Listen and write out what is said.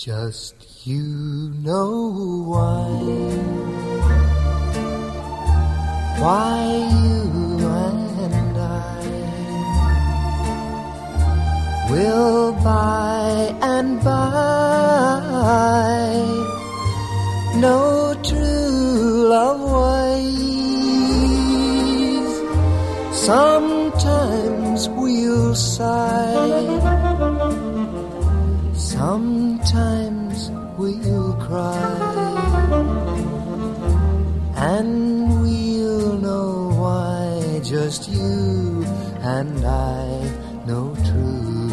Just you know why you and I will by and by know true love ways. Sometimes we'll sigh, sometimes we'll cry, and we'll know why just you and I know true